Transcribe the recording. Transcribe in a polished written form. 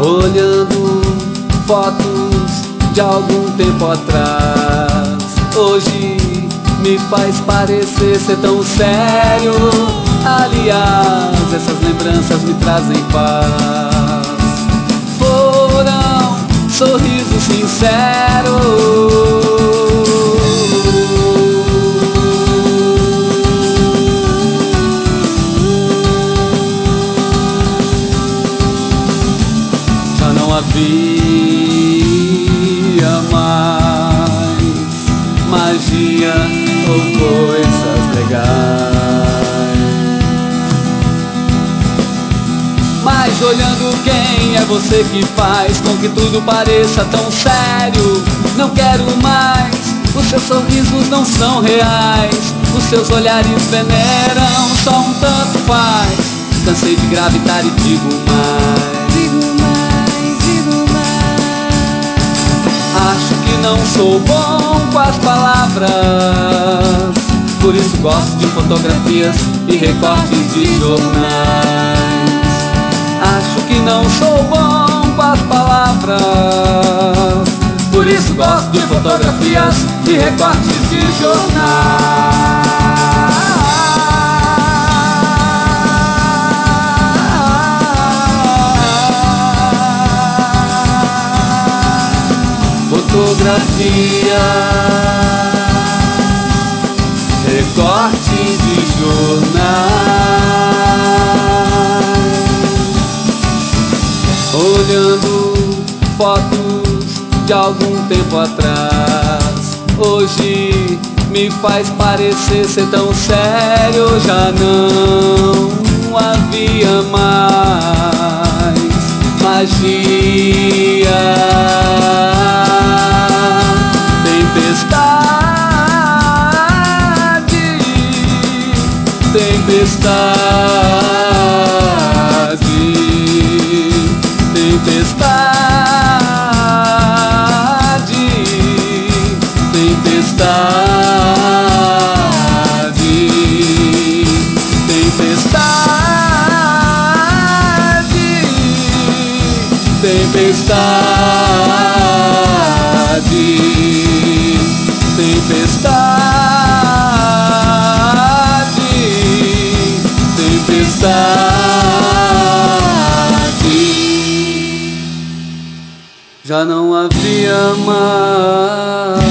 olhando fotos de algum tempo atrás. Hoje me faz parecer ser tão sério. Aliás, essas lembranças me trazem paz. Foram sorrisos sinceros. Não havia mais magia ou coisas legais. Mas olhando quem é você que faz com que tudo pareça tão sério. Não quero mais, os seus sorrisos não são reais. Os seus olhares veneram, só um tanto faz. Cansei de gravitar e digo mais. Acho que não sou bom com as palavras, por isso gosto de fotografias e recortes de jornais. Acho que não sou bom com as palavras, por isso gosto de fotografias e recortes de jornais. Fotografia, recorte de jornais, olhando fotos de algum tempo atrás. Hoje me faz parecer ser tão sério. Já não havia mais magia. Tempestade, tempestade, tempestade, tempestade, tempestade, tempestade. Já não havia mais